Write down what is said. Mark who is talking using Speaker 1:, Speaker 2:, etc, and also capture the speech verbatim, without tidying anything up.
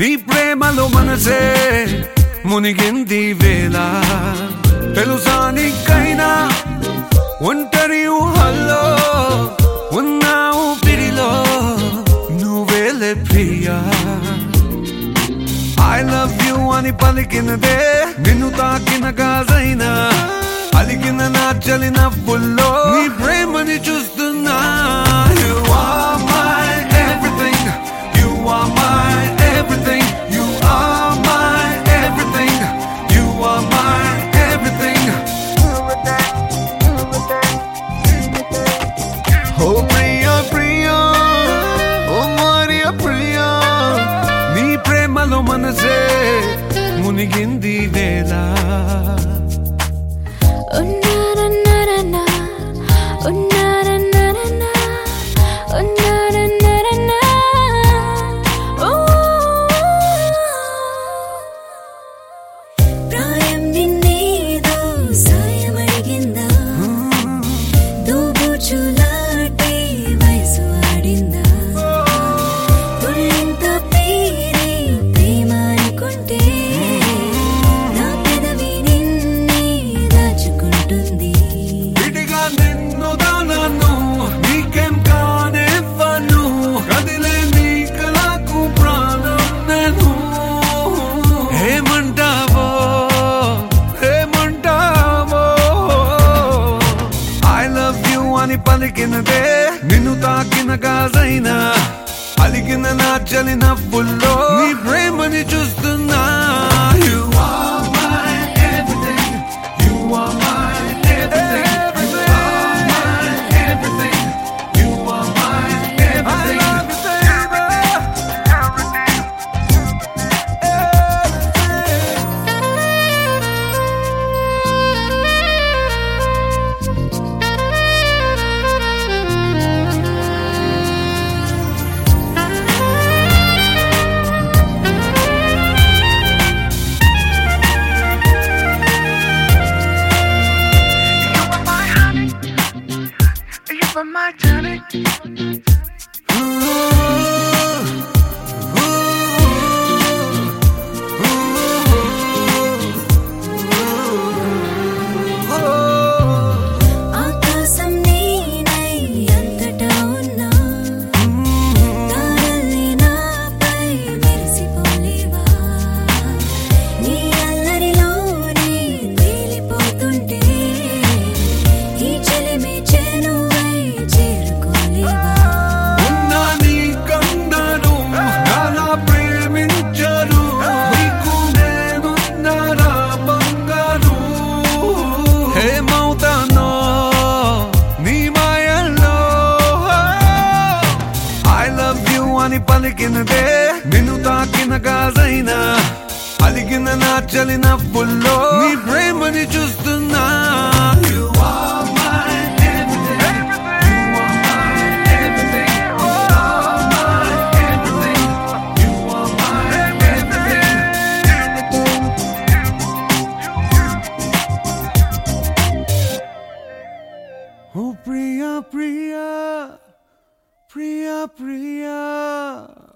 Speaker 1: నీ ప్రేమలో మనసే మునిగింది వేళ తెలుసా నీకైనా ఒంటరి ఊహల్లో ఉన్నావు పిడిలో నువ్వేలే ప్రియా I love you అని పలికినదే నిన్ను తాకిన గాజైనా అలిగిన నా చలి నవ్వుల్లో నీ ప్రేమని చూస్తున్నా You are my everything You are my everything You are my everything You are my everything Oh Priya Priya Oh Maria Priya నీ ప్రేమలో మనసే మునిగింది వేళ పలికినదే నిన్ను తాకిన గాజైనా అలిగిన నా చలి నవ్వుల్లో నీ ప్రేమని చూస్తున్నా You are my everything You are my everything You are my everything You are my everything I love you for my journey. ఆకాశం నీనై అంతటా ఉన్నా తారల్ని నాపై మెరిసిపోలేవా నీ అల్లరిలోనే తేలిపోతుంటే ఈ చెలిమి చేను అని పలికినదే నిన్ను తాకిన గాజైనా అలిగిన నా చలి నవ్వుల్లో నీ ప్రేమని చూస్తున్నా You are my everything You are my everything You are my everything You are my everything Oh Priya Priya Priya Priya